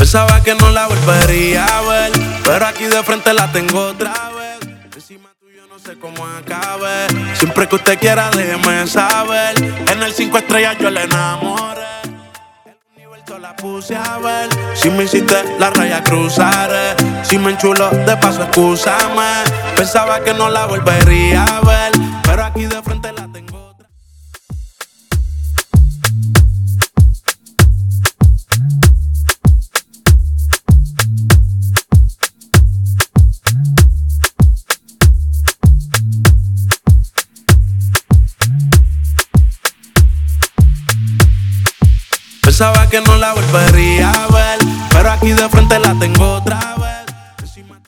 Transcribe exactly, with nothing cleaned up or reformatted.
Pensaba que no la volvería a ver, pero aquí de frente la tengo otra vez. Encima tuyo no sé cómo acabe. Siempre que usted quiera déjeme saber. En el cinco estrellas yo le enamoré. El universo la puse a ver. Si me hiciste la raya cruzaré. Si me enchulo de paso excúsame. Pensaba que no la volvería a ver, pero aquí de frente la tengo otra. Pensaba que no la volvería a ver, pero aquí de frente la tengo otra vez.